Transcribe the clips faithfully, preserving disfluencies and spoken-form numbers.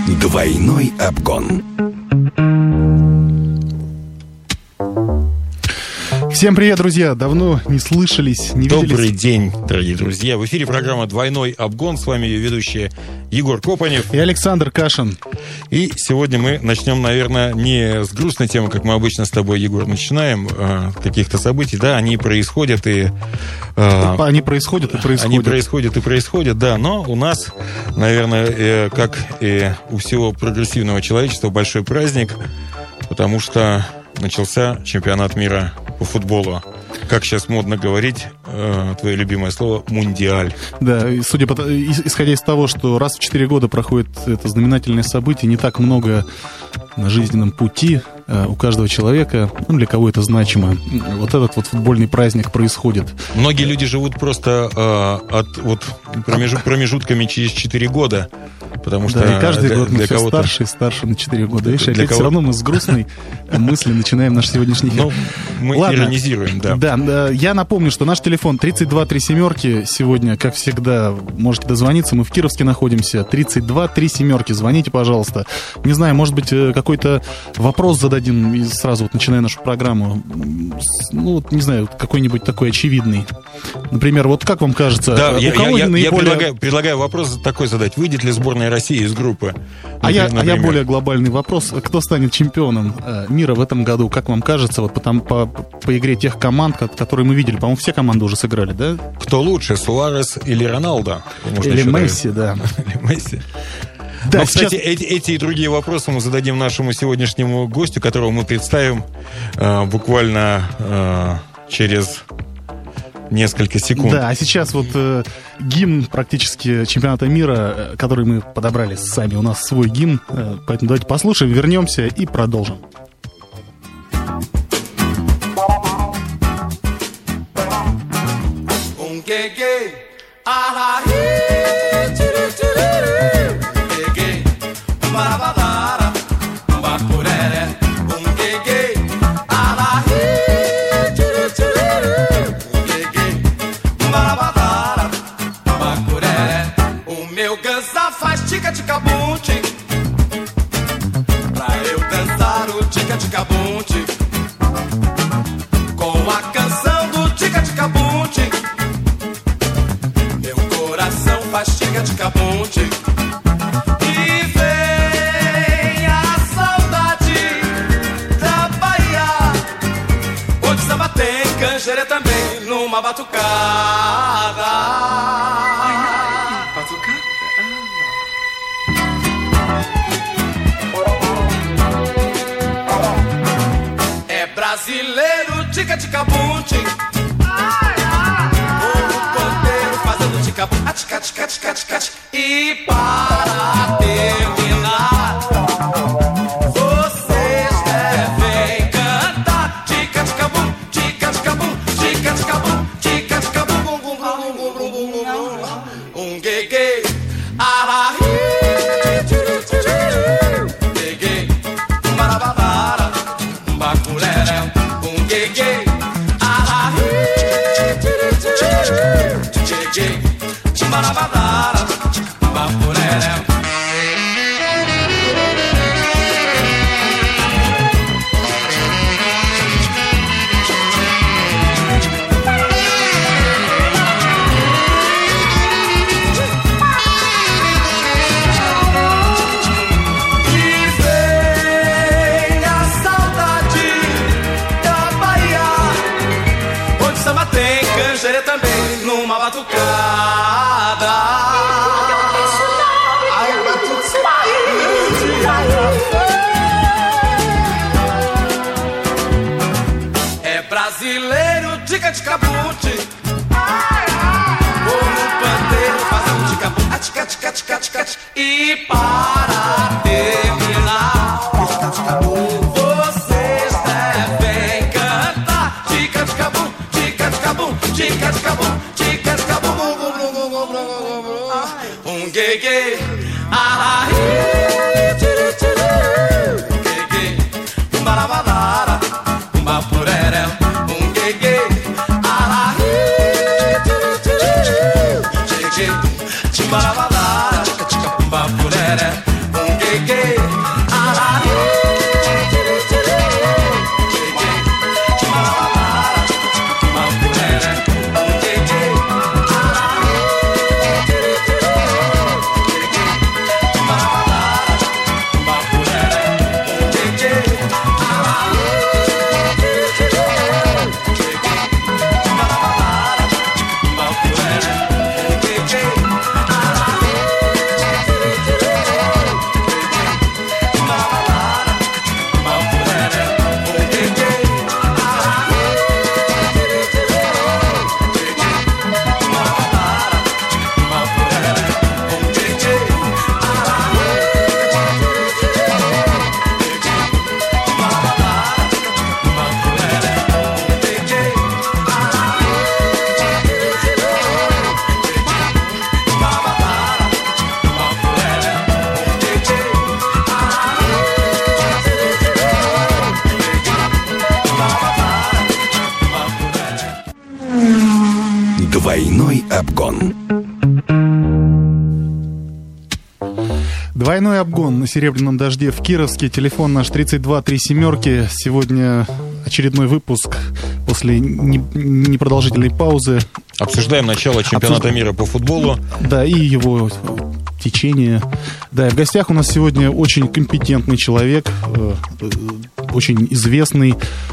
Двойной обгон. Всем привет, друзья! Давно не слышались, не виделись. Добрый день, дорогие друзья. В эфире программа «Двойной обгон». С вами ее ведущие Егор Копанев и Александр Кашин. И сегодня мы начнем, наверное, не с грустной темы, как мы обычно с тобой, Егор, начинаем. Э, каких-то событий. Да, они происходят и... Э, они происходят и происходят. Они происходят и происходят, да. Но у нас, наверное, э, как и у всего прогрессивного человечества, большой праздник, потому что начался чемпионат мира по футболу. Как сейчас модно говорить, э, твое любимое слово «мундиаль». Да, и судя по, исходя из того, что раз в четыре года проходит это знаменательное событие, не так много на жизненном пути э, у каждого человека, ну, для кого это значимо, вот этот вот футбольный праздник происходит. Многие люди живут просто э, от вот, промежут, промежутками через четыре года. Потому что да, и каждый для, год мы для все кого-то... старше и старше на четыре года. Видишь, опять кого... все равно мы с грустной мысли начинаем наш сегодняшний эфир. Ну, мы Ладно. иронизируем, да. Да, я напомню, что наш телефон тридцать два три семерки. Сегодня, как всегда, можете дозвониться. Мы в Кировске находимся. тридцать два три семерки. Звоните, пожалуйста. Не знаю, может быть, какой-то вопрос зададим и сразу вот начиная нашу программу. Ну, вот, не знаю, какой-нибудь такой очевидный. Например, вот как вам кажется, да, у я, кого я, наиболее... я предлагаю, предлагаю вопрос такой задать. Выйдет ли сборная России из группы? А я, а я более глобальный вопрос. Кто станет чемпионом э, мира в этом году? Как вам кажется, вот по, по, по игре тех команд, которые мы видели? По-моему, все команды уже сыграли, да? Кто лучше, Суарес или Роналдо? Можно или Месси, да. Или Месси. Да, Но, сейчас... кстати, эти, эти и другие вопросы мы зададим нашему сегодняшнему гостю, которого мы представим э, буквально э, через... несколько секунд. Да, а сейчас вот э, гимн практически чемпионата мира, э, который мы подобрали сами. У нас свой гимн, э, поэтому давайте послушаем, вернемся и продолжим. Tica-tica-bum-tic, pra eu dançar o tica-tica-bum-tic, com a canção do tica-tica-bum-tic, meu coração faz tica-tica-bum-tic. E vem a saudade da Bahia, onde samba tem canjeira também numa batucada. Brasileiro, tica-tica-bum-tic, o ponteiro fazendo tica-bum, tica-tica-tica-tica-tica. E para terminar, vocês devem cantar tica-tica-bum, tica-tica-bum, tica-tica-bum, tica-tica-bum, bum, bum, bum, bum, bum, bum, bum, um gay-gay, arahi, gay-gay, marababara, um bacuré. Também numa batucada. Ai, é brasileiro, tica-tica-bum-tic, como pandeiro fazendo tica-bum, tica-tica-tica-tica. E para terminar, vocês devem cantar tica-tica-bum, tica-tica-bum, tica-tica-bum, tica-tica-bum, um gay-gay, arahi, gay-gay, um barabadara, um bapurere, um gay-gay, arahi, gay-gay, um barabadara, um bapurere, um gay-gay. обгон. Двойной обгон на «Серебряном дожде» в Кировске. Телефон наш тридцать два три семерки. Сегодня очередной выпуск после непродолжительной паузы. Обсуждаем начало чемпионата Обсужд... мира по футболу. Да, и его течение. Да, и в гостях у нас сегодня очень компетентный человек, очень известный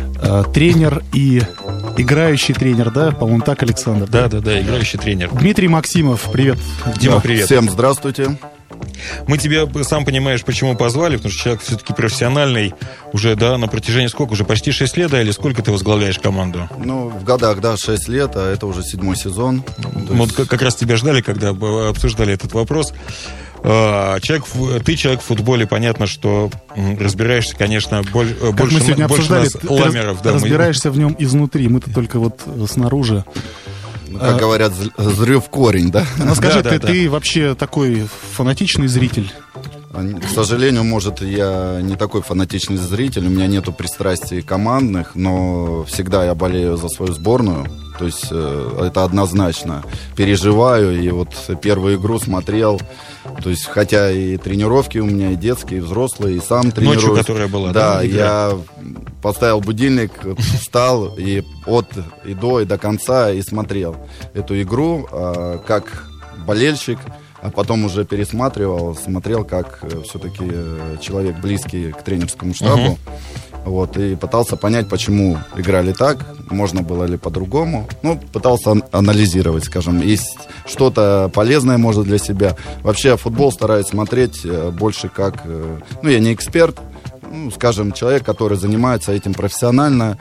тренер и играющий тренер, да? По-моему, так, Александр? Да, да, да, играющий тренер. Дмитрий Максимов, привет. Дима, привет. Всем здравствуйте. Мы тебя, сам понимаешь, почему позвали, потому что человек все-таки профессиональный, уже, да, на протяжении сколько, уже почти шесть лет, да, или сколько ты возглавляешь команду? Ну, в годах, да, шесть лет, а это уже седьмой сезон. Вот есть... как раз тебя ждали, когда обсуждали этот вопрос. Человек, ты человек в футболе, понятно, что разбираешься, конечно, больше, как мы сегодня больше обсуждали, нас ламеров. Ты да, разбираешься мы... в нем изнутри, мы-то только вот снаружи. Как а, говорят, взрыв корень, да? Ну скажи, да, ты, да, ты да. вообще такой фанатичный зритель? К сожалению, может, я не такой фанатичный зритель, у меня нету пристрастий командных, но всегда я болею за свою сборную. То есть э, это однозначно. Переживаю, и вот первую игру смотрел. То есть, хотя и тренировки у меня, и детские, и взрослые, и сам тренируюсь. Ночью, которая была, да? Да, игра? я поставил будильник, встал, и от и до, и до конца, и смотрел эту игру, э, как болельщик. А потом уже пересматривал, смотрел, как все-таки человек близкий к тренерскому штабу. Uh-huh. Вот, и пытался понять, почему играли так, можно было ли по-другому. Ну, пытался анализировать, скажем, есть что-то полезное, может, для себя. Вообще, футбол стараюсь смотреть больше как... Ну, я не эксперт, ну, скажем, человек, который занимается этим профессионально,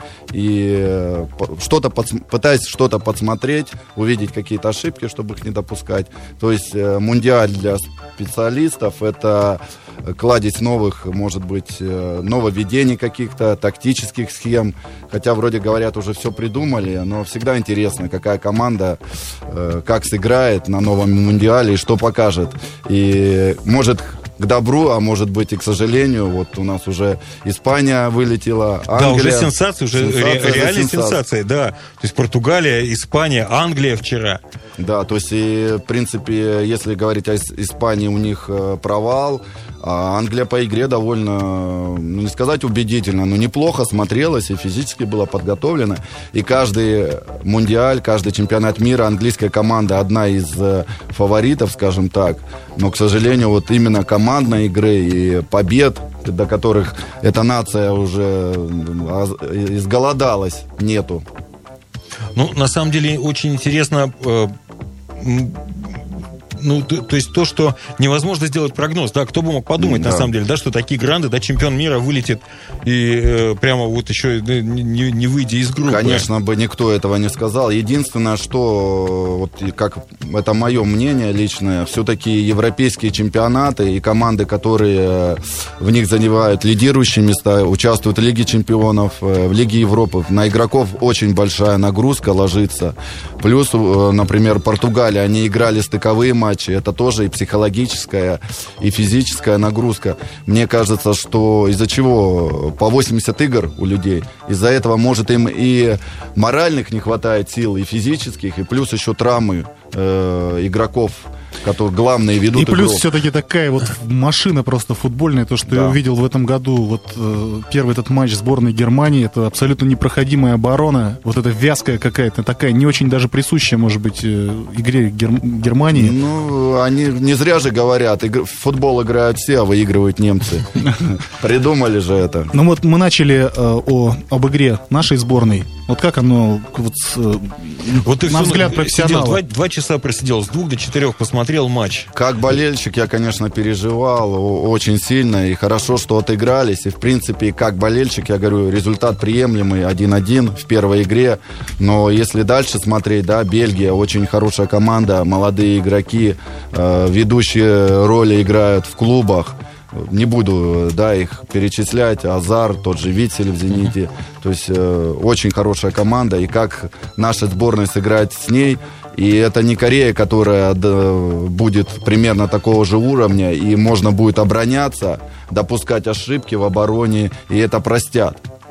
и что-то подс... пытаясь что-то подсмотреть, увидеть какие-то ошибки, чтобы их не допускать. То есть мундиаль для специалистов — это кладезь новых, может быть, нововведений каких-то, тактических схем. Хотя, вроде говорят, уже все придумали, но всегда интересно, какая команда как сыграет на новом мундиале и что покажет. И может... к добру, а может быть и к сожалению. Вот у нас уже Испания вылетела, Англия. Да, уже сенсация, уже сенсация ре- реальная сенсация. сенсация, да. То есть Португалия, Испания, Англия вчера. Да, то есть, и, в принципе, если говорить о Испании, у них провал, а Англия по игре довольно, ну, не сказать убедительно, но неплохо смотрелась и физически была подготовлена. И каждый мундиаль, каждый чемпионат мира английская команда одна из фаворитов, скажем так. Но, к сожалению, вот именно командной игры и побед, до которых эта нация уже изголодалась, нету. Ну, на самом деле, очень интересно... Э, ну, то, то есть то, что невозможно сделать прогноз, да, кто бы мог подумать, да. на самом деле, да, что такие гранды, да, чемпион мира вылетит и э, прямо вот еще не, не выйдя из группы. Конечно бы никто этого не сказал. Единственное, что, вот как это мое мнение личное, все-таки европейские чемпионаты и команды, которые в них занимают лидирующие места, участвуют в Лиге чемпионов, в Лиге Европы, на игроков очень большая нагрузка ложится. Плюс, например, Португалия, они играли стыковые матчи. Это тоже и психологическая, и физическая нагрузка. Мне кажется, что из-за чего по восемьдесят игр у людей, из-за этого, может, им и моральных не хватает сил, и физических, и плюс еще травмы э, игроков, которые главные ведут и плюс игру. Все-таки такая вот машина просто футбольная, то, что да. я увидел в этом году, вот э, первый этот матч сборной Германии, это абсолютно непроходимая оборона, вот эта вязкая какая-то, такая не очень даже присущая, может быть, э, игре Гер- Германии. Ну, они не зря же говорят, игр... в футбол играют все, а выигрывают немцы. Придумали же это. Ну вот мы начали э, об игре нашей сборной. Вот как оно, вот, э, вот ты на взгляд сидел, профессионала? Два, два часа просидел, с двух до четырех посмотрел матч. Как болельщик я, конечно, переживал очень сильно, и хорошо, что отыгрались. И, в принципе, как болельщик, я говорю, результат приемлемый, один-один в первой игре. Но если дальше смотреть, да, Бельгия очень хорошая команда, молодые игроки, э, ведущие роли играют в клубах. Не буду, да, их перечислять. Азар, тот же Витсель в «Зените». То есть э, очень хорошая команда. И как наша сборная сыграет с ней. И это не Корея, которая да, будет примерно такого же уровня. И можно будет обороняться, допускать ошибки в обороне. И это простят.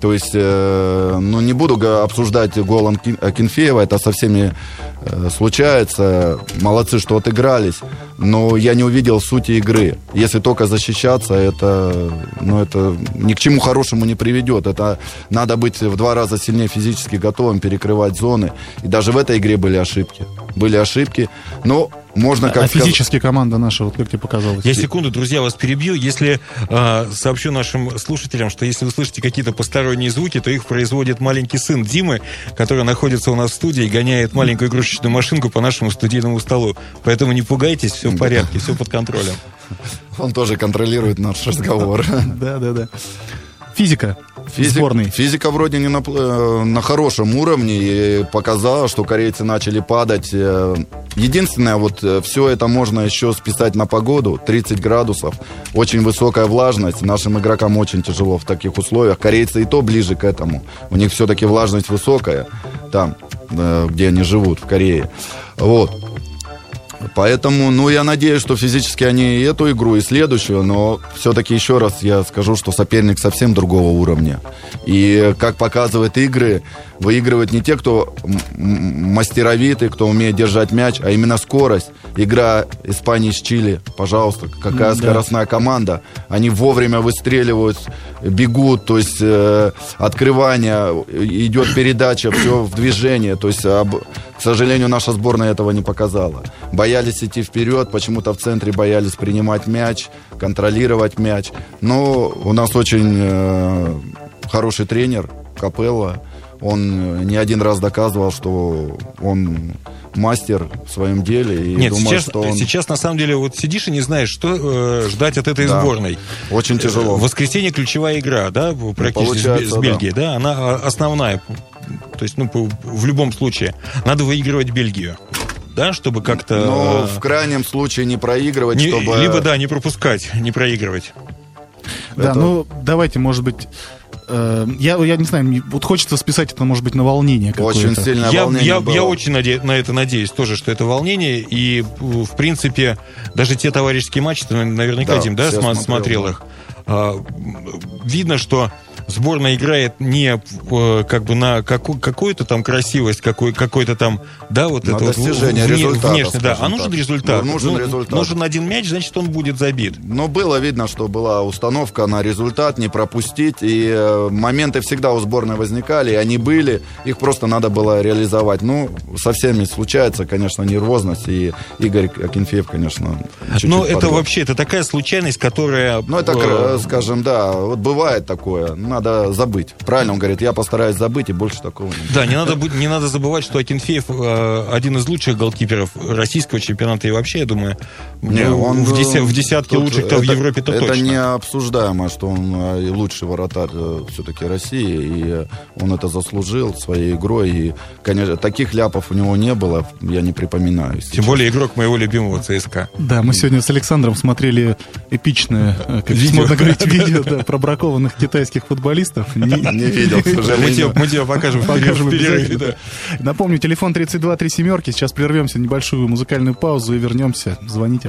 То есть, э, ну, не буду га- обсуждать гол Анки- Акинфеева, это со всеми э, случается. Молодцы, что отыгрались, но я не увидел сути игры. Если только защищаться, это, ну, это ни к чему хорошему не приведет. Это надо быть в два раза сильнее физически готовым, перекрывать зоны. И даже в этой игре были ошибки. Были ошибки, но можно как А сказать... физически команда наша, вот как тебе показалось? Я секунду, друзья, вас перебью. Если э, сообщу нашим слушателям, что если вы слышите какие-то посторонние звуки, то их производит маленький сын Димы, который находится у нас в студии и гоняет маленькую игрушечную машинку по нашему студийному столу. Поэтому не пугайтесь, все в порядке, все под контролем. Он тоже контролирует наш разговор. Да, да, да. Физика. Физик- Сборной. Физика вроде не на, пл- на хорошем уровне и показала, что корейцы начали падать. Э, Единственное, вот э, все это можно еще списать на погоду. тридцать градусов, очень высокая влажность. Нашим игрокам очень тяжело в таких условиях. Корейцы и то ближе к этому. У них все-таки влажность высокая там, э, где они живут, в Корее. Вот. Поэтому, ну, я надеюсь, что физически они и эту игру, и следующую, но все-таки еще раз я скажу, что соперник совсем другого уровня. И, как показывают игры, выигрывают не те, кто м- мастеровитый, кто умеет держать мяч, а именно скорость. Игра Испании с Чили, пожалуйста, какая Да. скоростная команда. Они вовремя выстреливают, бегут, то есть э, открывание, идет передача, все в движении. То есть, об, к сожалению, наша сборная этого не показала. Боялись идти вперед, почему-то в центре боялись принимать мяч, контролировать мяч. Но у нас очень э, хороший тренер Капелло. Он не один раз доказывал, что он мастер в своем деле. И Нет, думаю, сейчас, что он... сейчас на самом деле вот сидишь и не знаешь, что э, ждать от этой Да. сборной. Очень тяжело. В воскресенье ключевая игра, да, практически с, Бе- получается, с Бельгией, да. Она а, основная. То есть, ну, по- в любом случае, надо выигрывать Бельгию. Да, чтобы как-то... Но э, в крайнем случае не проигрывать, не- чтобы... Либо, да, не пропускать, не проигрывать. Да, Это- ну давайте, может быть, э, я, я не знаю, мне вот хочется списать это, может быть, на волнение какое-то. Очень сильное Я, волнение я, было. я очень наде- на это надеюсь тоже, что это волнение. И, в принципе, даже те товарищеские матчи, ты наверняка, Да, Дим, да, все сма- смотрел, смотрел да. их. А, видно, что сборная играет не э, как бы на каку- какую-то там красивость, какой, какой-то там, да, вот На это вот достижение вне- результата, внешне, да. скажем А нужен так. результат. Ну, нужен Ну, результат. Нужен один мяч, значит, он будет забит. Но было видно, что была установка на результат, не пропустить. И э, моменты всегда у сборной возникали, и они были. Их просто надо было реализовать. Ну, со всеми случается, конечно, нервозность. И Игорь Акинфеев, конечно, чуть-чуть Но это подвел. вообще, это такая случайность, которая... Ну, это, э, э, скажем, да, вот бывает такое. Надо забыть. Правильно он говорит, я постараюсь забыть, и больше такого не будет. Да, не надо, будь- не надо забывать, что Акинфеев э, один из лучших голкиперов российского чемпионата и вообще, я думаю, Не, в- он, в, деся- э, в десятке тут лучших-то в это- Европе-то это точно. не обсуждаемо, что он э, и лучший вратарь э, все-таки России, и э, он это заслужил своей игрой. И, конечно, таких ляпов у него не было, я не припоминаю. если Тем более игрок моего любимого ЦСКА. Да, мы сегодня с Александром смотрели эпичное, э, как Видео. модно говорить, видео да, про бракованных китайских футболистов. Не, Не видел, к Мы тебе, сожалению. мы тебе покажем в Покажем перерыв- в перерыве, обязательно. да. Напомню, телефон тридцать два три семерки. Сейчас прервемся, небольшую музыкальную паузу и вернемся. Звоните.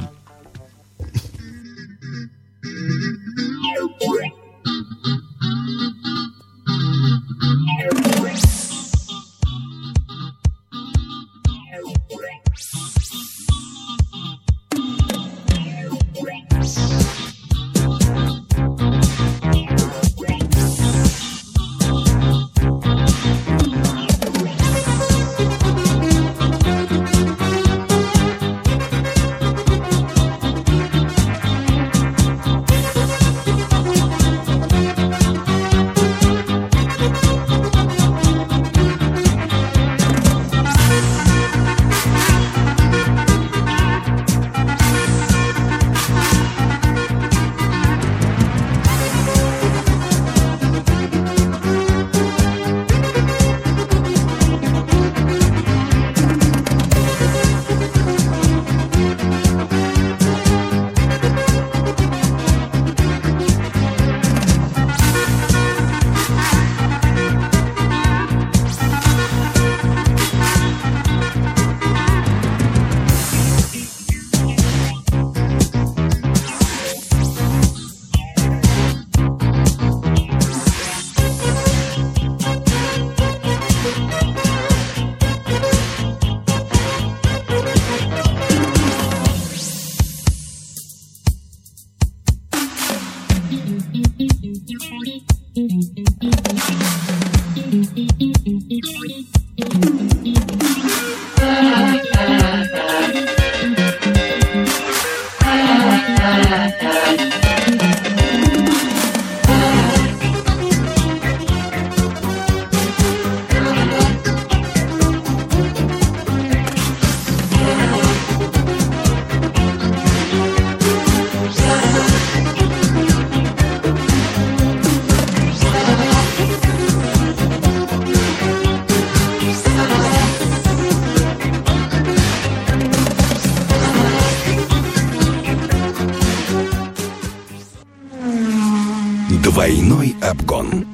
Двойной обгон.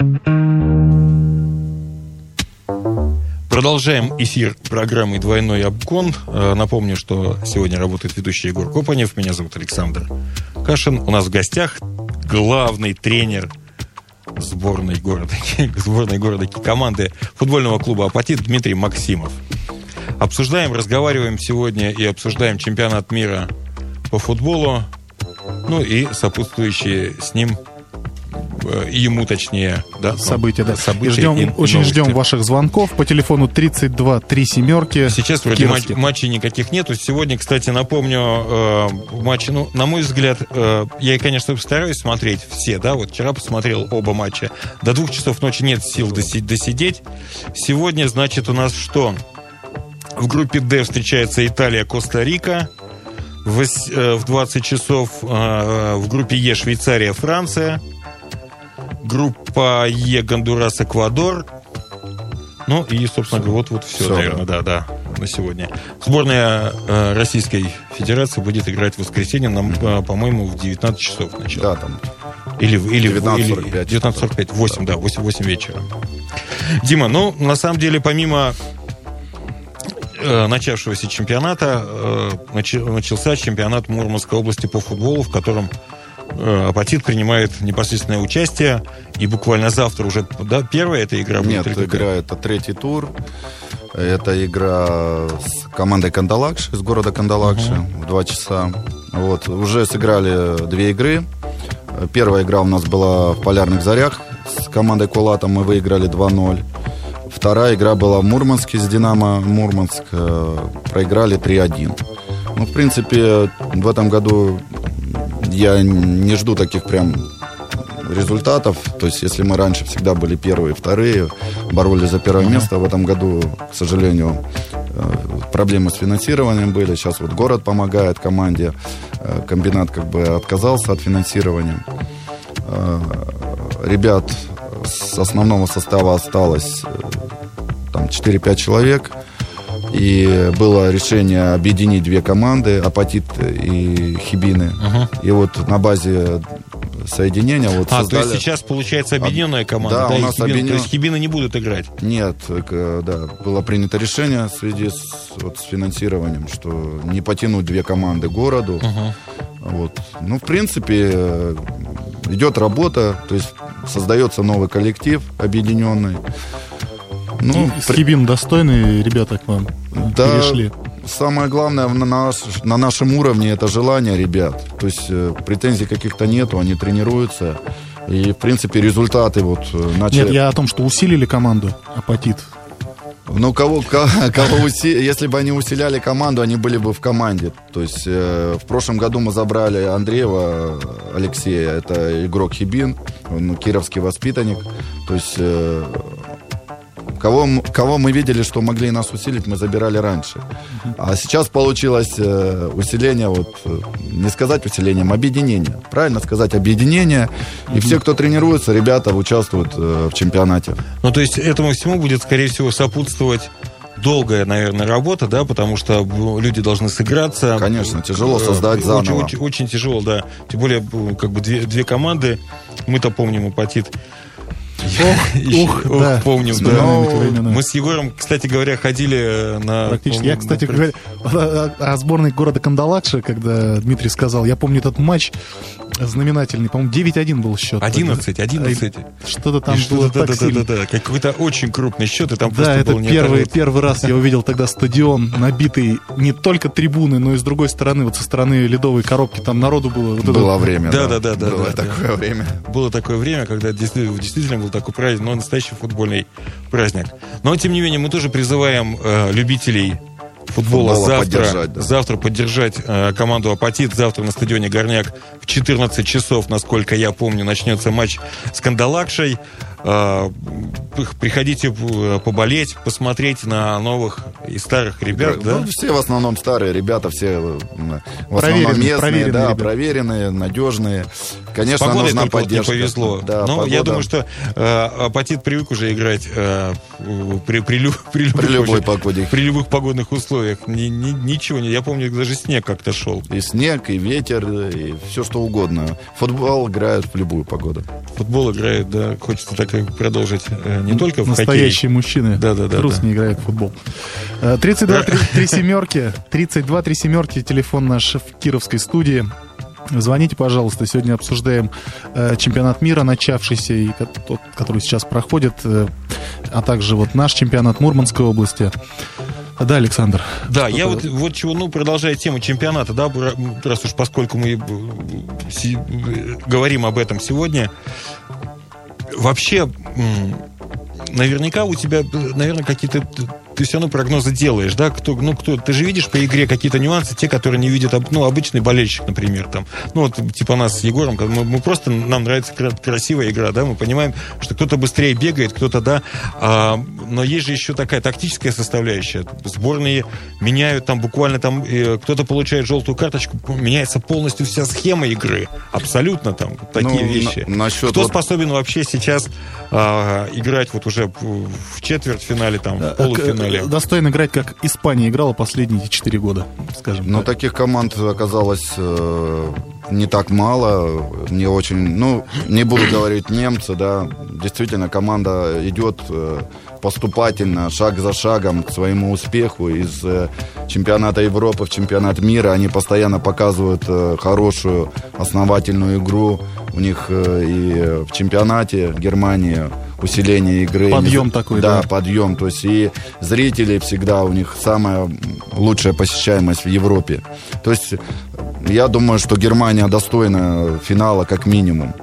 Продолжаем эфир программы «Двойной обгон». Напомню, что сегодня работает ведущий Егор Копанев. Меня зовут Александр Кашин. У нас в гостях главный тренер сборной города, сборной города команды футбольного клуба «Апатит» Дмитрий Максимов. Обсуждаем, разговариваем сегодня и обсуждаем чемпионат мира по футболу, ну и сопутствующие с ним, ему точнее, да, события, да. события и ждем, и, очень новости. ждем ваших звонков по телефону тридцать два три семерки. Сейчас вроде матч, матчей никаких нету. Сегодня, кстати, напомню, э, матчи, ну, на мой взгляд, э, я, конечно, постараюсь смотреть все, да, вот вчера посмотрел оба матча. До двух часов ночи нет сил доси- досидеть. Сегодня, значит, у нас что? В группе D встречается Италия, Коста-Рика. В, э, в двадцать часов э, в группе Е Швейцария, Франция. Группа Е Гондурас, Эквадор. Ну и, собственно говоря, вот, вот все, все, наверное, да, да, на сегодня. Сборная э, Российской Федерации будет играть в воскресенье, нам, э, по-моему, в девятнадцать часов начало. Да, там. Или, или, девятнадцать сорок пять. девятнадцать сорок пять, восемь, да, восемь, восемь вечера. Дима, ну, на самом деле, помимо э, начавшегося чемпионата, э, начался чемпионат Мурманской области по футболу, в котором Апатит принимает непосредственное участие. И буквально завтра уже, да, первая эта игра будет? Нет, игра какая? Это третий тур. Это игра с командой Кандалакши, из города Кандалакши, uh-huh. в два часа. Вот. Уже сыграли две игры. Первая игра у нас была в Полярных Зарях. С командой Кулата мы выиграли два ноль. Вторая игра была в Мурманске с Динамо Мурманск. Проиграли три один. Ну, в принципе, в этом году я не жду таких прям результатов. То есть, если мы раньше всегда были первые, вторые, боролись за первое uh-huh. место, в этом году, к сожалению, проблемы с финансированием были. Сейчас вот город помогает команде. Комбинат как бы отказался от финансирования. Ребят с основного состава осталось там четыре-пять человек. И было решение объединить две команды, Апатит и Хибины. Uh-huh. И вот на базе соединения вот а, создали... то есть сейчас получается объединенная команда, да, да, у нас Хибин... объединен... то есть Хибины не будут играть? Нет, да, было принято решение в связи с, вот, с финансированием, что не потянуть две команды городу. Uh-huh. Вот. Ну, в принципе, идет работа, то есть создается новый коллектив объединенный. Ну, с Хибин достойные ребята к вам да, перешли. Самое главное на, наш, на нашем уровне это желание ребят. То есть э, претензий каких-то нету, они тренируются. И, в принципе, результаты вот э, начали... Нет, я о том, что усилили команду Апатит. Ну, кого, кого уси... если бы они усиляли команду, они были бы в команде. То есть э, в прошлом году мы забрали Андреева Алексея, это игрок Хибин, он кировский воспитанник. То есть... Э, Кого, кого мы видели, что могли нас усилить, мы забирали раньше. А сейчас получилось э, усиление, вот, э, не сказать усилением, объединение. Правильно сказать, объединение. И все, кто тренируется, ребята участвуют э, в чемпионате. Ну, то есть этому всему будет, скорее всего, сопутствовать долгая, наверное, работа, да, потому что люди должны сыграться. Конечно, тяжело создать заново. Очень, очень, очень тяжело, да. Тем более, как бы две, две команды, мы-то помним Апатит. Ох, ух, Ох, да. помним, да. Мы с Егором, кстати говоря, ходили на... Практически. Я, кстати говоря, о, о сборной города Кандалакши, когда Дмитрий сказал, я помню этот матч знаменательный, по-моему, девять один был счет. одиннадцать, одиннадцать. Что-то там и было что-то, так да, сильно. Да, да, да. Какой-то очень крупный счет, и там да, просто это был первый, первый раз я увидел тогда стадион, набитый не только трибуны, но и с другой стороны, вот со стороны ледовой коробки, там народу было... Вот было это... время, да. Да, да, да. Было да, такое да. время. Было такое время, когда действительно, действительно был такой праздник, но настоящий футбольный праздник. Но, тем не менее, мы тоже призываем э, любителей футбола, футбола завтра поддержать, да. завтра поддержать э, команду «Апатит». Завтра на стадионе «Горняк» в четырнадцать часов, насколько я помню, начнется матч с «Кандалакшей». Э, приходите поболеть, посмотреть на новых и старых ребят. Ну, Да? все в основном старые ребята, все в основном Проверенные, местные, проверенные да, ребята. проверенные, надежные. Конечно, С погодой нужна только вот не поддержка. повезло. Да, Но погода. я думаю, что э, «Апатит» привык уже играть э, при, при, лю- при, любых, При любой вообще- погоде. при любых погодных условиях. Ни- ни- ничего не. Я помню, даже снег как-то шел. И снег, и ветер, и все что угодно. Футбол играют в любую погоду. Футбол играет, да. Хочется так и продолжить. э, Не только в хоккей. Настоящие мужчины. Да, да, да, Трус да. не играет в футбол. Э, тридцать два три семерки. тридцать два три семерки. Телефон наш в Кировской студии. Звоните, пожалуйста. Сегодня обсуждаем э, чемпионат мира, начавшийся, и ко- тот, который сейчас проходит, э, а также вот наш чемпионат Мурманской области. Да, Александр? Да, Что-то- я вот, вот чего, ну, продолжая тему чемпионата, да, бра- раз уж поскольку мы э, си- э, говорим об этом сегодня, вообще, м, наверняка у тебя, наверное, какие-то, ты все равно прогнозы делаешь, да, кто, ну, кто, ты же видишь по игре какие-то нюансы, те, которые не видят, об- ну, обычный болельщик, например, там, ну, вот, типа нас с Егором, как мы, мы просто, нам нравится кра- красивая игра, да, мы понимаем, что кто-то быстрее бегает, кто-то, да, а, но есть же еще такая тактическая составляющая, сборные меняют там буквально там, э, кто-то получает желтую карточку, меняется полностью вся схема игры, абсолютно там, такие Ну, вещи. на- насчет Кто вот- способен вообще сейчас а, играть вот уже в в четвертьфинале, там, в Э, полуфинале? к- Достойно играть, как Испания играла последние четыре года, скажем Но так. таких команд оказалось э, не так мало. Мне очень, ну, не буду говорить немцы, да, действительно команда идет э, поступательно, шаг за шагом к своему успеху. Из э, чемпионата Европы в чемпионат мира они постоянно показывают э, хорошую основательную игру. У них э, и в чемпионате Германии усиление игры. Подъем Не- такой, да. да. подъем. То есть и зрители всегда, у них самая лучшая посещаемость в Европе. То есть я думаю, что Германия достойна финала как минимум.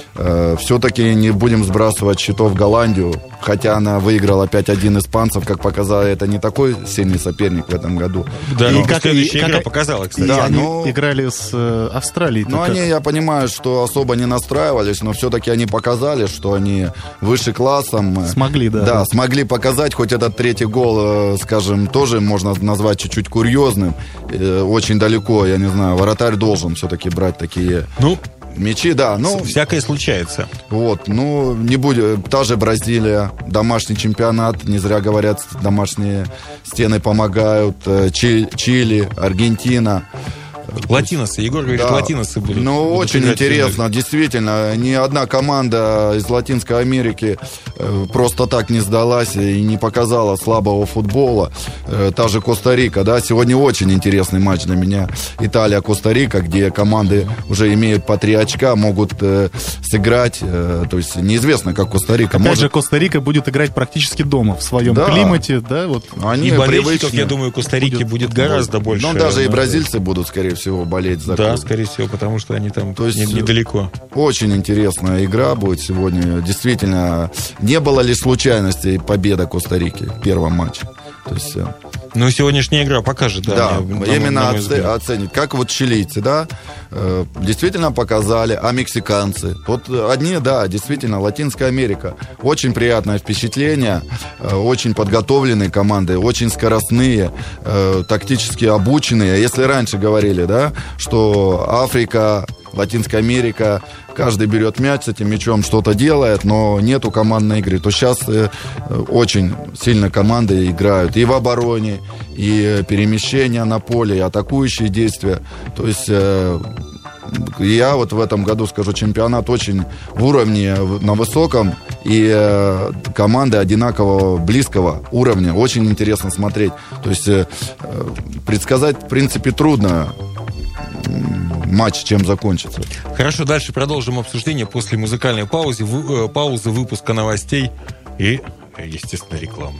Э, Все-таки не будем сбрасывать счетов Голландию, хотя она выиграла пять один испанцев, как показало, это не такой сильный соперник в этом году. Да, И ну, как- следующая и как- игра показала, кстати. И Да, они но- играли с э, Австралией. Ну, только- они, я понимаю, что особо не настраивались, но все-таки они показали, что они выше классом. Смогли, да. Да, смогли показать, хоть этот третий гол, э, скажем, тоже можно назвать чуть-чуть курьезным. Э, Очень далеко, я не знаю, вратарь должен все-таки брать такие Ну, мячи, да. Ну, всякое случается. вот, ну, не будет. Та же Бразилия, домашний чемпионат, не зря говорят, домашние стены помогают. Э, Чи- Чили, Аргентина. Латиносы, Егор говорит, Да. латиносы будут. Ну, будут очень играть в интересно, финале. действительно. Ни одна команда из Латинской Америки э, просто так не сдалась и не показала слабого футбола. Э, Та же Коста-Рика, да, сегодня очень интересный матч для меня. Италия-Коста-Рика, где команды уже имеют по три очка, могут э, сыграть. э, То есть неизвестно, как Коста-Рика Опять может. же, Коста-Рика будет играть практически дома, в своем Да. климате, да, вот. Они И болельщиков, привычны. я думаю, Коста-Рики будет, гораздо больше. Ну, даже и Да. бразильцы будут, скорее всего, болеть за Да, клуб. скорее всего, потому что они там То есть, не- недалеко. Очень интересная игра будет сегодня. Действительно, не было ли случайностей победа Коста-Рики в первом матче? То есть, э, Ну, сегодняшняя игра покажет, да. да, мне- на- именно на мой оце- взгляд. оценить. Как вот чилийцы, да, э, действительно показали, а мексиканцы. Вот одни, да, действительно, Латинская Америка. Очень приятное впечатление, э, очень подготовленные команды, очень скоростные, э, тактически обученные. Если раньше говорили, да, что Африка, Латинская Америка, каждый берет мяч с этим мячом, что-то делает, но нету командной игры, то сейчас э, очень сильно команды играют и в обороне, и э, перемещения на поле, и атакующие действия. То есть э, я вот в этом году скажу, чемпионат очень в уровне, в- на высоком, и э, команды одинакового близкого уровня. Очень интересно смотреть. То есть э, э, предсказать, в принципе, трудно м, матч чем закончится. Хорошо, дальше продолжим обсуждение после музыкальной паузы, вы- э, паузы выпуска новостей и, э, естественно, рекламы.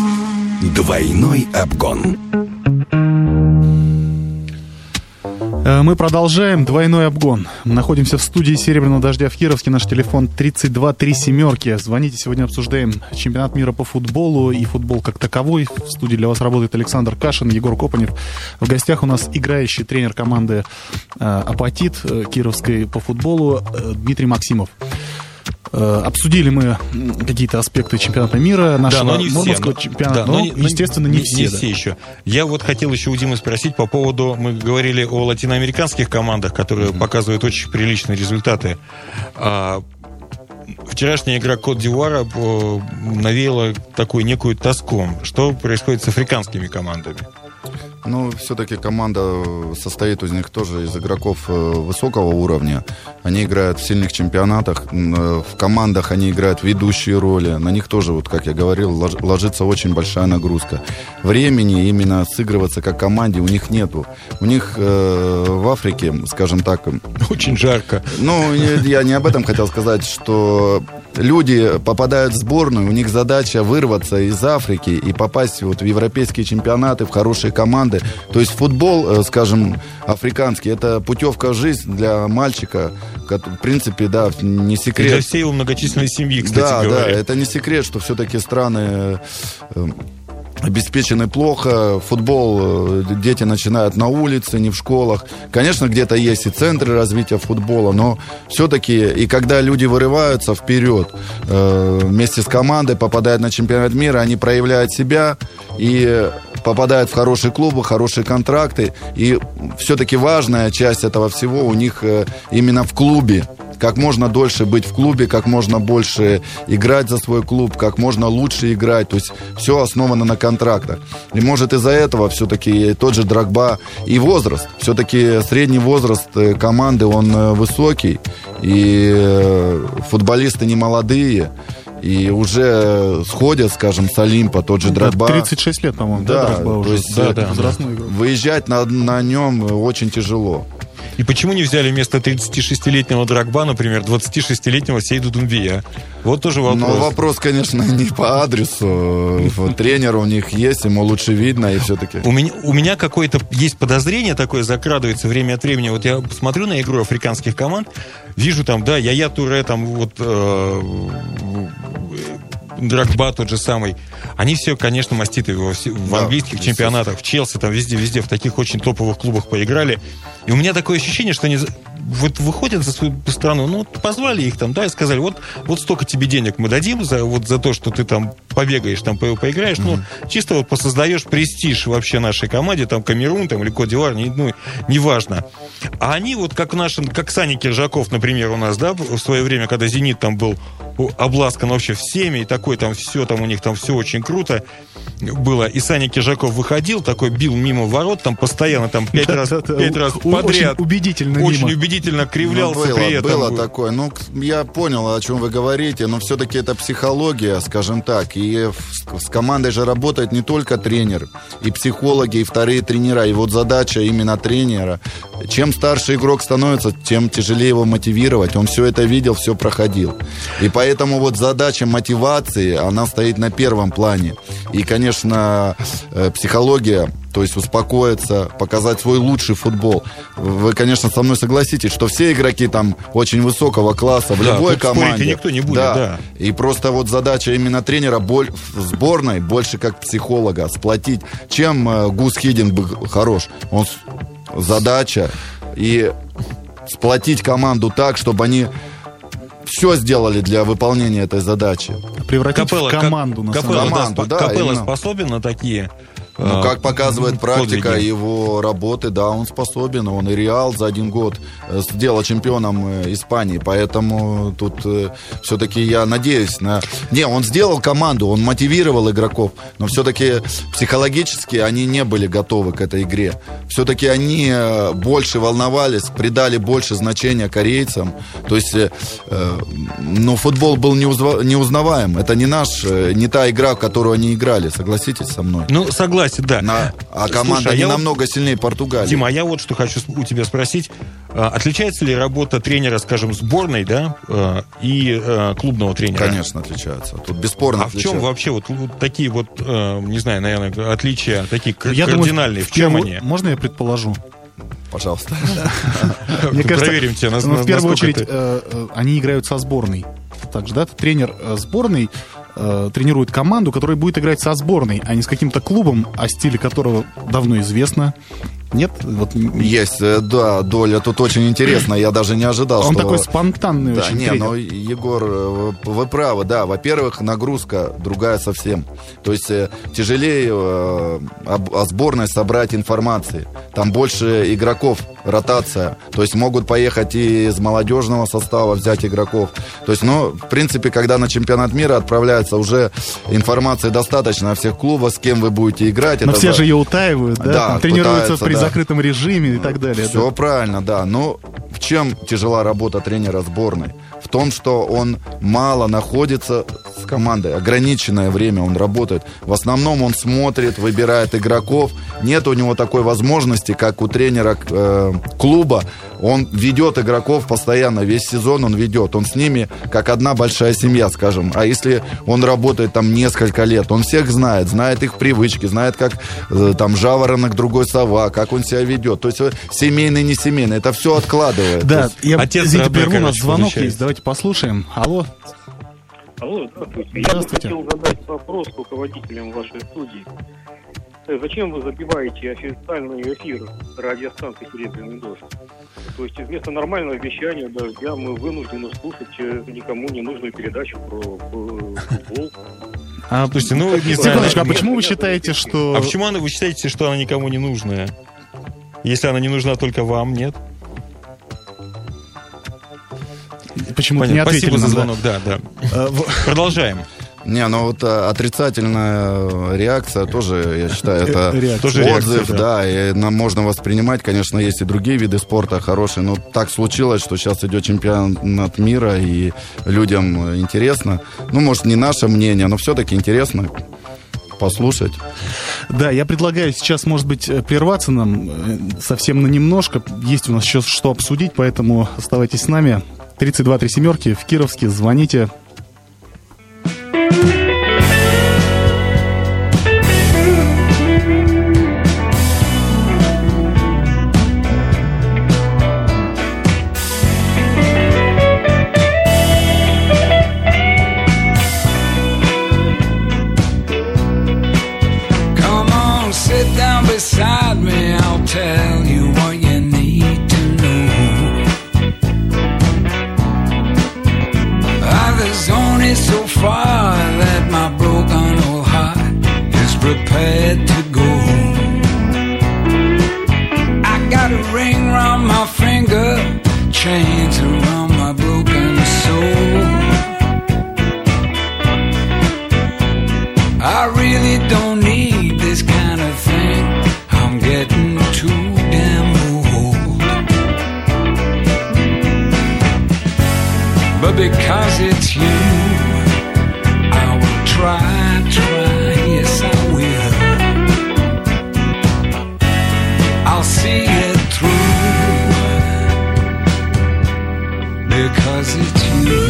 Двойной обгон. Мы продолжаем. Двойной обгон. Находимся в студии «Серебряного дождя» в Кировске. Наш телефон тридцать два три семерки. Звоните. Сегодня обсуждаем чемпионат мира по футболу и футбол как таковой. В студии для вас работает Александр Кашин, Егор Копанев. В гостях у нас играющий тренер команды «Апатит» кировской по футболу Дмитрий Максимов. Обсудили мы какие-то аспекты чемпионата мира, нашего да, но не московского все. чемпионата, да, но, но, но, естественно, не, не все. Не да. все еще. Я вот хотел еще у Димы спросить по поводу, мы говорили о латиноамериканских командах, которые mm-hmm. показывают очень приличные результаты. А, вчерашняя игра Кот-д'Ивуара навеяла такую некую тоску. Что происходит с африканскими командами? Ну, все-таки команда состоит из них тоже из игроков высокого уровня. Они играют в сильных чемпионатах. В командах они играют ведущие роли. На них тоже, вот как я говорил, ложится очень большая нагрузка. Времени именно сыгрываться как команде у них нету. У них э, в Африке, скажем так... Очень жарко. Ну, я не об этом хотел сказать, что люди попадают в сборную, у них задача вырваться из Африки и попасть вот в европейские чемпионаты, в хорошие команды. То есть футбол, скажем, африканский, это путевка в жизнь для мальчика. В принципе, да, не секрет. И для всей его многочисленной семьи, кстати да, говоря. Да, это не секрет, что все-таки страны обеспечены плохо, футбол дети начинают на улице, не в школах. Конечно, где-то есть и центры развития футбола, но все-таки, и когда люди вырываются вперед э, вместе с командой, попадают на чемпионат мира, они проявляют себя и попадают в хорошие клубы, хорошие контракты. И все-таки важная часть этого всего у них э, именно в клубе. Как можно дольше быть в клубе, как можно больше играть за свой клуб, как можно лучше играть. То есть все основано на контрактах. И может из-за этого все-таки тот же Дрогба и возраст. Все-таки средний возраст команды, он высокий. И футболисты не молодые. И уже сходят, скажем, с Олимпа, тот же Дрогба. тридцать шесть лет, по-моему, да, да, Дрогба уже. Есть, да, да, возрастной игрок. Выезжать на, на нем очень тяжело. И почему не взяли вместо тридцатишестилетнего Дрогба, например, двадцатишестилетнего Сейду Думбия? Вот тоже вопрос. Ну, вопрос, конечно, не по адресу. Вот, тренер у них есть, ему лучше видно, и все-таки... У меня, у меня какое-то есть подозрение такое, закрадывается время от времени. Вот я смотрю на игру африканских команд, вижу там, да, Яя Туре, там вот... Э, Дрогба тот же самый. Они все, конечно, маститы в, в да, английских чемпионатах, в Челси, там везде-везде, в таких очень топовых клубах поиграли. И у меня такое ощущение, что они вот выходят за свою страну, ну, позвали их там, да, и сказали, вот, вот столько тебе денег мы дадим за, вот, за то, что ты там побегаешь, там по, поиграешь, mm-hmm. ну, чисто вот посоздаешь престиж вообще нашей команде, там, Камерун, там, или Кот-д'Ивуар, не, ну, неважно. А они вот, как наш, как Саня Киржаков, например, у нас, да, в свое время, когда «Зенит» там был обласкан вообще всеми, и такой там все, там у них там все очень круто было. И Саня Киржаков выходил, такой бил мимо ворот, там постоянно там пять раз, пять раз подряд. Очень убедительно Очень мимо. убедительно кривлялся ну, было, при этом. Было такое. Ну, я понял, о чем вы говорите, но все-таки это психология, скажем так. И с командой же работает не только тренер, и психологи, и вторые тренера. И вот задача именно тренера. Чем старше игрок становится, тем тяжелее его мотивировать. Он все это видел, все проходил. И поэтому вот задача мотивации, она стоит на первом плане. И, конечно, психология, то есть успокоиться, показать свой лучший футбол. Вы, конечно, со мной согласитесь, что все игроки там очень высокого класса в да, любой команде. Спорить никто не будет, да. да. И просто вот задача именно тренера боль, в сборной больше как психолога сплотить. Чем э, Гус Хидинг хорош? Он задача и сплотить команду так, чтобы они все сделали для выполнения этой задачи. Превратить Капелло, в команду, на Капелло, самом команду, да, да, Капелло именно. способен на такие... Ну, как показывает практика подвиги. его работы, да, он способен. Он и Реал за один год сделал чемпионом Испании. Поэтому тут все-таки я надеюсь на... Не, он сделал команду, он мотивировал игроков. Но все-таки психологически они не были готовы к этой игре. Все-таки они больше волновались, придали больше значения корейцам. То есть, э, ну, футбол был неузва... неузнаваем. Это не наш, не та игра, в которую они играли. Согласитесь со мной? Ну, согласен. Да. На, а команда Слушай, а не я намного вот, сильнее Португалии. Дима, а я вот что хочу у тебя спросить. Отличается ли работа тренера, скажем, сборной, да, и клубного тренера? Конечно, отличается. Тут бесспорно А отличается. в чем вообще вот, вот такие вот, не знаю, наверное, отличия, такие я кардинальные? Думаю, в чем первую... они? Можно я предположу? Пожалуйста. Мне кажется, проверим тебя, нас- ну, в первую насколько очередь, ты- э, э, они играют со сборной. Также, да, тренер э, сборной э, тренирует команду, которая будет играть со сборной, а не с каким-то клубом, о стиле которого давно известно. Нет? Вот, м, Есть, э, да, доля тут очень интересная. Я даже не ожидал, он что... такой спонтанный Да, очень не, тренер. ну, Егор, э, вы вы правы, да. Во-первых, нагрузка другая совсем. То есть э, тяжелее э, об- о сборной собрать информации. Там больше игроков, ротация. То есть могут поехать и из молодежного состава взять игроков. То есть, ну, в принципе, когда на чемпионат мира отправляется, уже информации достаточно о всех клубах, с кем вы будете играть. Но Это все за- же ее утаивают, да? Да, Там тренируются пытаются, при да. закрытом режиме и так далее. Все да. правильно, да. Но в чем тяжела работа тренера сборной? В том, что он мало находится с командой. Ограниченное время он работает. В основном он смотрит, выбирает игроков. Нет у него такой возможности, как у тренера э, клуба. Он ведет игроков постоянно, весь сезон он ведет. Он с ними как одна большая семья, скажем. А если он работает там несколько лет, он всех знает, знает их привычки, знает, как э, там жаворонок, другой сова, как он себя ведет. То есть э, семейный, не семейный, это все откладывает. То Да, есть- я, отец извините, родной, прерву, у нас короче, звонок получается. есть. Давайте послушаем. Алло. Алло, здравствуйте. Здравствуйте. Я бы хотел задать вопрос руководителям вашей студии. Э, Зачем вы забиваете официальный эфир радиостанции «Серебряный дождь»? То есть вместо нормального вещания «Дождя» мы вынуждены слушать э, никому не нужную передачу про э, футбол. А, Слушайте, ну, не знаю. секундочку, а Нет, почему вы нет, считаете, нет, что... А почему она, вы считаете, что она никому не нужная? Если она не нужна только вам, нет? Почему-то Понятно. не ответили Спасибо за нам, да. звонок, да, да. Э, в- Продолжаем. Не, ну вот а, отрицательная реакция тоже, я считаю, это Э, реакция. Тоже отзыв, реакция, да, и нам можно воспринимать, конечно, есть и другие виды спорта хорошие, но так случилось, что сейчас идет чемпионат мира, и людям интересно. Ну, может, не наше мнение, но все-таки интересно послушать. Да, я предлагаю сейчас, может быть, э, прерваться нам э, совсем на немножко. Есть у нас еще что обсудить, поэтому оставайтесь с нами. тридцать два три семерки в Кировске. Звоните. Come on, sit down beside me. I'll tell you what you need to know. Ah, there's only so far that my broken old heart is prepared to go. I got a ring round my finger, chains around my broken soul. I really don't need this kind of thing. I'm getting too damn old. But because it's you, I will try, try, yes I will. I'll see it through. Because it's you.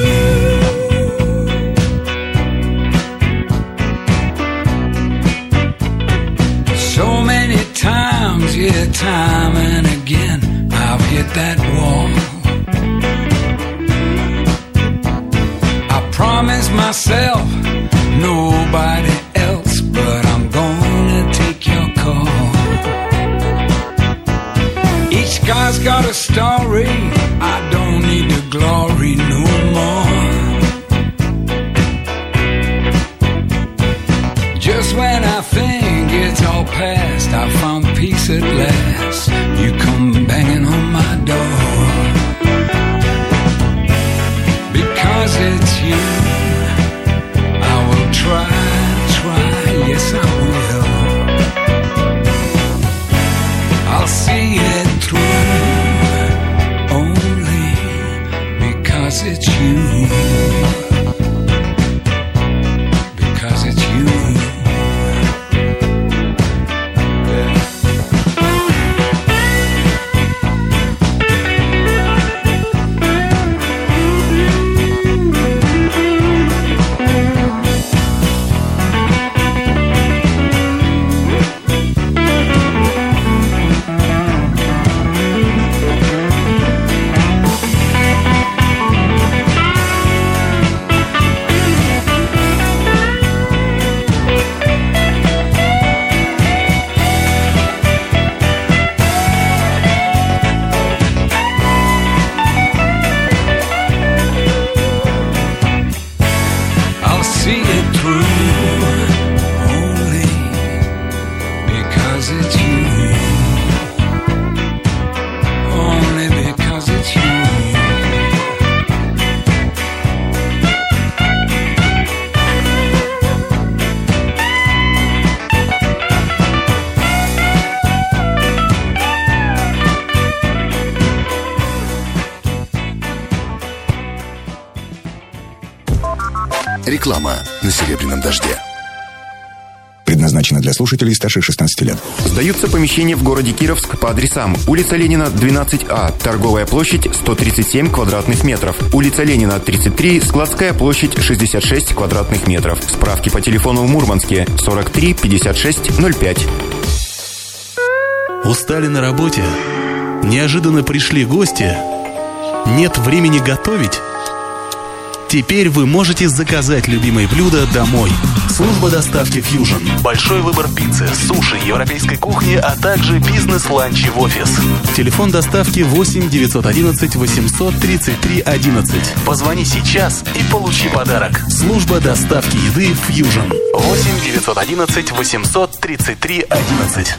So many times, yeah, time and again, I've hit that wall. I promised myself nobody else, but I'm gonna take your call. Each guy's got a story, I don't need the glory no more. Just when I think it's all past, I found peace at last. You come banging on my door. Because it's you, I will try, try, yes I will. I'll see it through, only because it's you. Because it's you. Реклама на «Серебряном дожде». Предназначено для слушателей старше шестнадцати лет. Сдаются помещения в городе Кировск по адресам: улица Ленина, двенадцать А, торговая площадь, сто тридцать семь квадратных метров; улица Ленина, тридцать три, складская площадь, шестьдесят шесть квадратных метров. Справки по телефону в Мурманске сорок три пятьдесят шесть ноль пять. Устали на работе? Неожиданно пришли гости? Нет времени готовить? Теперь вы можете заказать любимые блюда домой. Служба доставки Fusion. Большой выбор пиццы, суши, европейской кухни, а также бизнес-ланчи в офис. Телефон доставки восемь девятьсот одиннадцать восемьсот тридцать три одиннадцать. Позвони сейчас и получи подарок. Служба доставки еды Fusion. восемь девятьсот одиннадцать восемьсот тридцать три одиннадцать.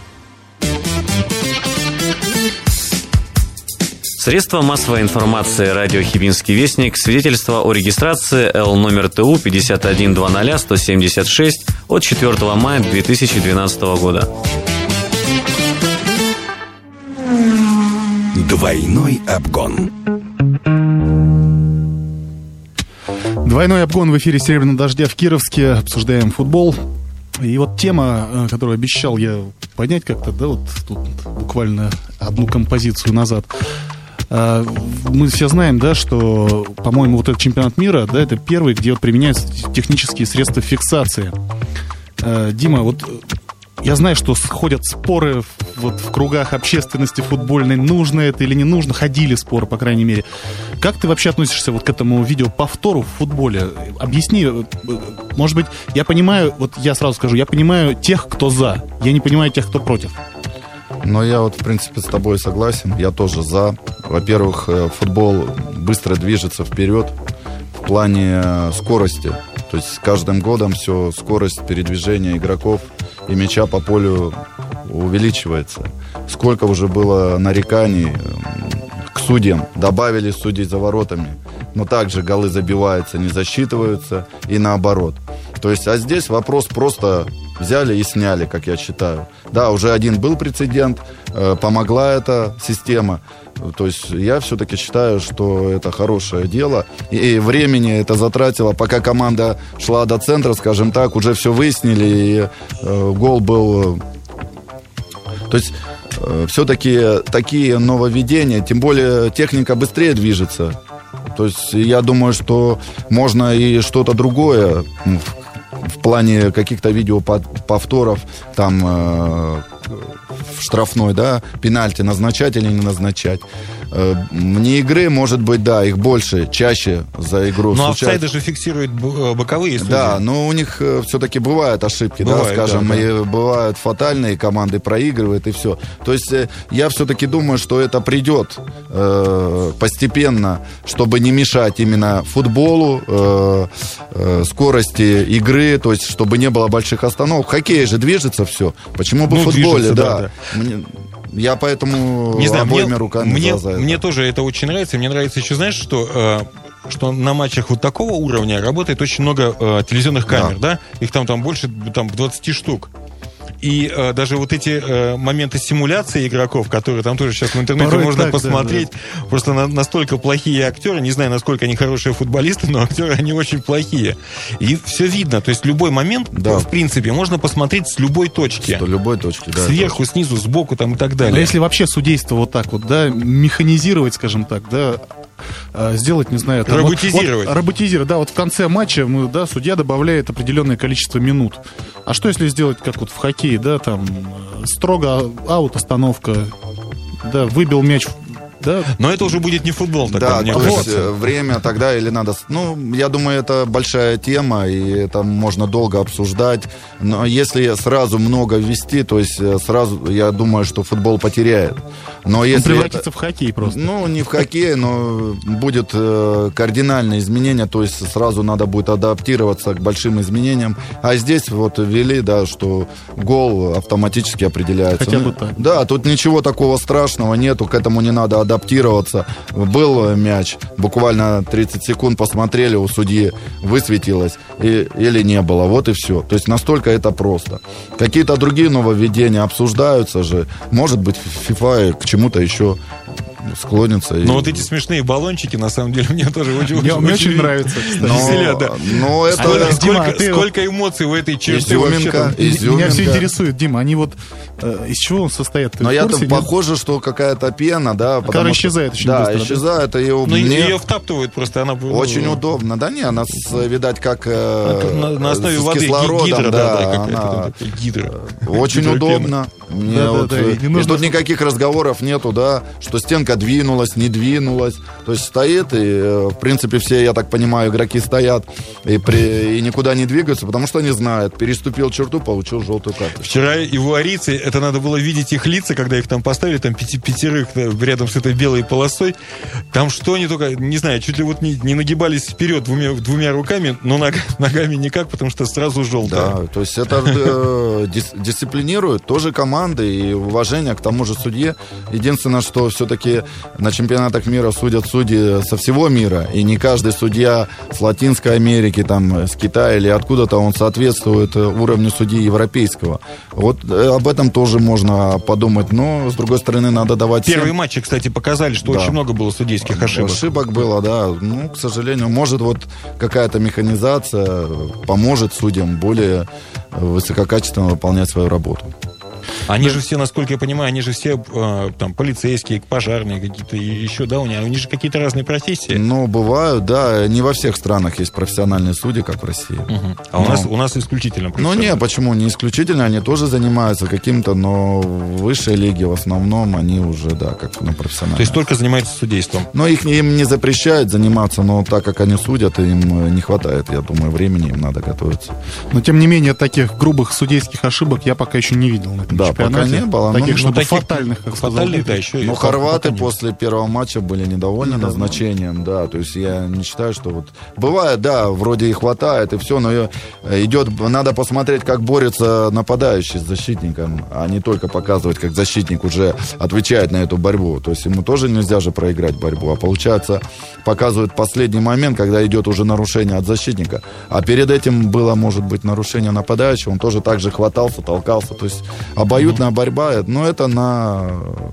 Средства массовой информации «Радио Хибинский вестник», свидетельство о регистрации Л номер Т У пятьдесят один двадцать сто семьдесят шесть от четвёртого мая две тысячи двенадцатого года. Двойной обгон. Двойной обгон в эфире «Серебряного дождя» в Кировске. Обсуждаем футбол. И вот тема, которую обещал я поднять как-то, да, вот тут буквально одну композицию назад. Мы все знаем, да, что, по-моему, вот этот чемпионат мира, да, это первый, где вот применяются технические средства фиксации. Дима, вот я знаю, что ходят споры вот в кругах общественности футбольной, нужно это или не нужно, ходили споры, по крайней мере. Как ты вообще относишься вот к этому видеоповтору в футболе? Объясни, может быть, я понимаю, вот я сразу скажу, я понимаю тех, кто за, я не понимаю тех, кто против. Но я вот, в принципе, с тобой согласен. Я тоже за. Во-первых, футбол быстро движется вперед в плане скорости. То есть с каждым годом все, скорость передвижения игроков и мяча по полю увеличивается. Сколько уже было нареканий к судьям. Добавили судей за воротами. Но также голы забиваются, не засчитываются и наоборот. То есть, а здесь вопрос просто взяли и сняли, как я считаю. Да, уже один был прецедент, э, помогла эта система. То есть я все-таки считаю, что это хорошее дело. И, и времени это затратило, пока команда шла до центра, скажем так, уже все выяснили, и э, гол был... То есть э, все-таки такие нововведения, тем более техника быстрее движется. То есть я думаю, что можно и что-то другое в плане каких-то видеоповторов, там э, в штрафной, да, пенальти назначать или не назначать. Э, вне игры, может быть, да, их больше, чаще за игру. Но офсайды же фиксируют боковые судьи. Да, но у них э, все-таки бывают ошибки, бывает, да, скажем, да, да. и бывают фатальные, команды проигрывают, и все. То есть э, я все-таки думаю, что это придет э, постепенно, чтобы не мешать именно футболу, э, э, скорости игры, то есть чтобы не было больших остановок. В хоккее же движется все. Почему бы ну, в футболе, движется, да. да, да. Мне, я поэтому не знаю, обоими мне, руками мне, за это. Мне тоже это очень нравится. Мне нравится еще, знаешь, что... Э, что на матчах вот такого уровня работает очень много э, телевизионных камер, да. да? Их там, там больше там, двадцать штук. И э, даже вот эти э, моменты симуляции игроков, которые там тоже сейчас в интернете порой можно так, посмотреть, да, да. Просто на, настолько плохие актеры, не знаю, насколько они хорошие футболисты, но актеры, они очень плохие. И все видно, то есть любой момент, да. в принципе, можно посмотреть с любой точки. С любой точки, да. Сверху, точки. Снизу, сбоку там и так далее. А если вообще судейство вот так вот, да, механизировать, скажем так, да, сделать, не знаю... Там, роботизировать. Вот, роботизировать, да, вот в конце матча мы, да, судья добавляет определенное количество минут. А что если сделать, как вот в хоккее, да, там, строго аут, остановка, да, выбил мяч... Да. Но это уже будет не футбол тогда, да, мне то кажется. Есть время тогда или надо... Ну, я думаю, это большая тема, и это можно долго обсуждать. Но если сразу много ввести, то есть сразу, я думаю, что футбол потеряет. Но если он превратится это, в хоккей просто. Ну, не в хоккей, но будет э, кардинальное изменение, то есть сразу надо будет адаптироваться к большим изменениям. А здесь вот ввели, да, что гол автоматически определяется. Хотя ну, бы так. Да, тут ничего такого страшного нету, к этому не надо адаптироваться. Был мяч, буквально тридцать секунд посмотрели, у судьи высветилось и, или не было, вот и все. То есть настолько это просто. Какие-то другие нововведения обсуждаются же. Может быть, FIFA к чему-то еще склонится. Но и... вот эти смешные баллончики, на самом деле, мне тоже очень, мне очень, очень нравится. Веселят, да. Но это... Сколько, Дима, сколько, ты... сколько эмоций у этой черты изюминка, изюминка. Меня все интересует, Дима, они вот э, из чего он состоит? Но я-то похоже, что какая-то пена, да. Которая исчезает очень да, быстро. Да, исчезает. Ее, но мне... ее втаптывают просто, она... Очень удобно. Да не, она, видать, как э, на, на основе с воды кислородом. гидро, да, да, она... гидро. Очень удобно. Мне да, вот, да, да. И, и нужно... тут никаких разговоров нету, да, что стенка двинулась, не двинулась. То есть стоит, и, в принципе, все, я так понимаю, игроки стоят и, при, и никуда не двигаются, потому что они знают. Переступил черту, получил желтую карточку. Вчера ивуарийцы, это надо было видеть их лица, когда их там поставили, там пяти, пятерых рядом с этой белой полосой. Там что они только, не знаю, чуть ли вот не, не нагибались вперед двумя, двумя руками, но ног, ногами никак, потому что сразу желтая. Да, то есть это э, дис, дисциплинирует тоже команды и уважение к тому же судье. Единственное, что все-таки на чемпионатах мира судят судьи со всего мира, и не каждый судья с Латинской Америки, там, с Китая или откуда-то, он соответствует уровню судьи европейского. Вот об этом тоже можно подумать, но, с другой стороны, надо давать... Первые всем... матчи, кстати, показали, что да. очень много было судейских ошибок. Ошибок было, да. Ну, к сожалению, может, вот какая-то механизация поможет судьям более высококачественно выполнять свою работу. Они же все, насколько я понимаю, они же все э, там полицейские, пожарные какие-то еще, да, у них, у них же какие-то разные профессии. Ну, бывают, да, не во всех странах есть профессиональные судьи, как в России. Угу. А но... у нас, у нас исключительно Ну, не, почему, не исключительно, они тоже занимаются каким-то, но в высшей лиге в основном они уже, да, как на профессиональном. То есть только занимаются судейством? Но их им не запрещают заниматься, но так как они судят, им не хватает, я думаю, времени, им надо готовиться. Но, тем не менее, таких грубых судейских ошибок я пока еще не видел на этом да, чемпионате. Пока не было. Таких, ну, чтобы таких фатальных, как фатальных, да, еще. Но хорваты после первого матча были недовольны да, назначением, да, то есть я не считаю, что вот... Бывает, да, вроде и хватает, и все, но идет... Надо посмотреть, как борется нападающий с защитником, а не только показывать, как защитник уже отвечает на эту борьбу. То есть ему тоже нельзя же проиграть борьбу, а получается, показывает последний момент, когда идет уже нарушение от защитника. А перед этим было, может быть, нарушение нападающего, он тоже так же хватался, толкался, то есть обоюдная борьба, но это на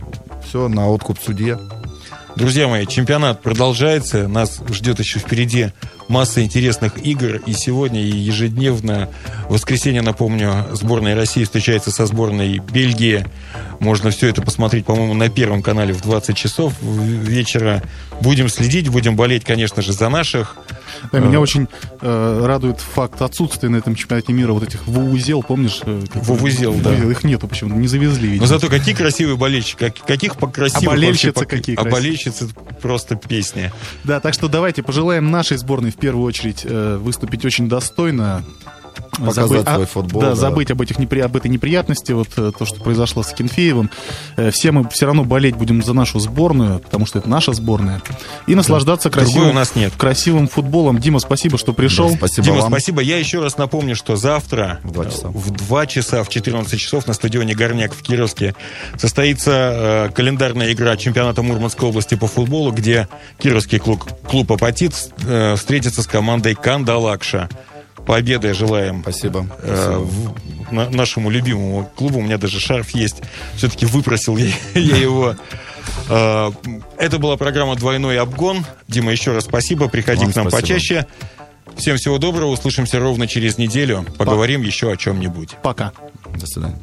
все на откуп судье. Друзья мои, чемпионат продолжается, нас ждет еще впереди масса интересных игр, и сегодня, и ежедневно, в воскресенье, напомню, сборная России встречается со сборной Бельгии. Можно все это посмотреть, по-моему, на Первом канале в двадцать часов вечера. Будем следить, будем болеть, конечно же, за наших. Да, меня очень э, радует факт отсутствия на этом чемпионате мира вот этих вувузел, помнишь? Вувузел, да. Их нету почему-то, не завезли. Видимо. Но зато какие красивые болельщики, как, каких красивых... А болельщицы вообще, какие А красивые. болельщицы просто песни. Да, так что давайте пожелаем нашей сборной в первую очередь э, выступить очень достойно. Показать забыть, свой а, футбол. Да, Да, забыть об, этих непри... об этой неприятности, вот то, что произошло с Акинфеевым. Все мы все равно болеть будем за нашу сборную, потому что это наша сборная. И наслаждаться да. красивым, у нас нет. красивым футболом. Дима, спасибо, что пришел. Да, спасибо Дима, вам. спасибо. Я еще раз напомню, что завтра в два часа, в, два часа, в четырнадцать часов на стадионе «Горняк» в Кировске состоится э, календарная игра чемпионата Мурманской области по футболу, где кировский клуб, клуб «Апатит» э, встретится с командой «Кандалакша». Победы желаем. Спасибо. Э, в, на, нашему любимому клубу. У меня даже шарф есть. Все-таки выпросил я, я его. Э, это была программа «Двойной обгон». Дима, еще раз спасибо. Приходи Вам к нам спасибо. почаще. Всем всего доброго. Услышимся ровно через неделю. Поговорим Пока. еще о чем-нибудь. Пока. До свидания.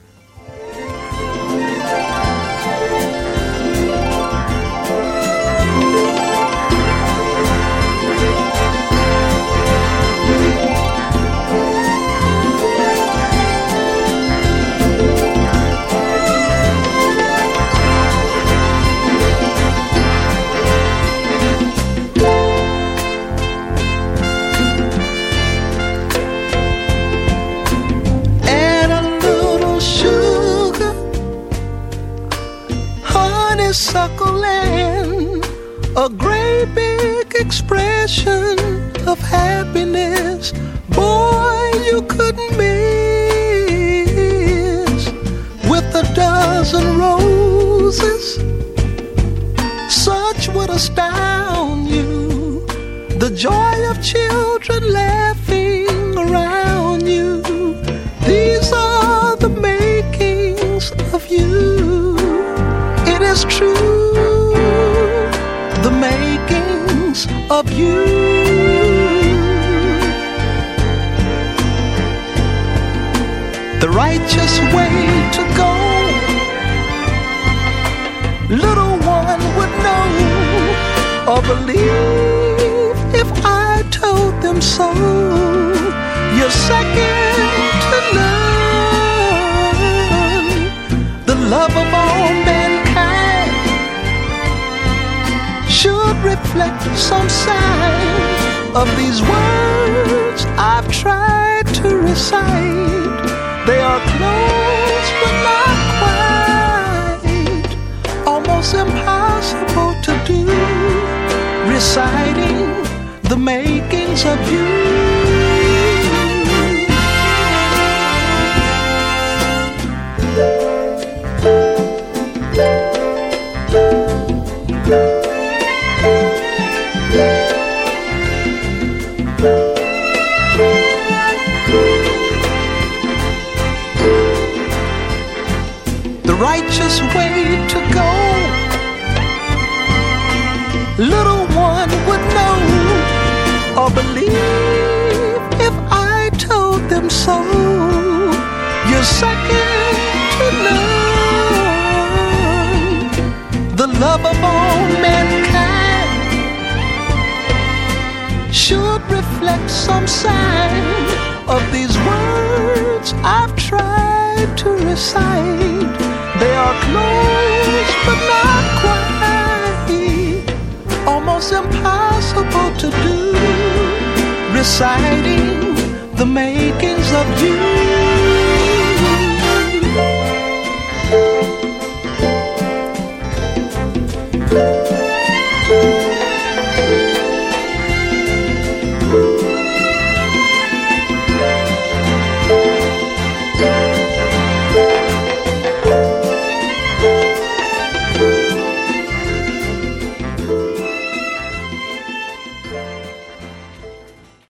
Suckling, a great big expression of happiness, boy, you couldn't miss. With a dozen roses, such would astound you. The joy of children laughing around you. These are the makings of you. It is true. the makings of you. The righteous way to go, little one would know or believe if I told them so. You're second to none, the love of all mankind should reflect some sign of these words I've tried to recite. They are close but not quite, almost impossible to do, reciting the makings of you. The righteous way to go, little one would know or believe if I told them so. You're second to none, the love of all mankind should reflect some sign of these words I've tried to recite. They are close but not quite, almost impossible to do, reciting the makings of you.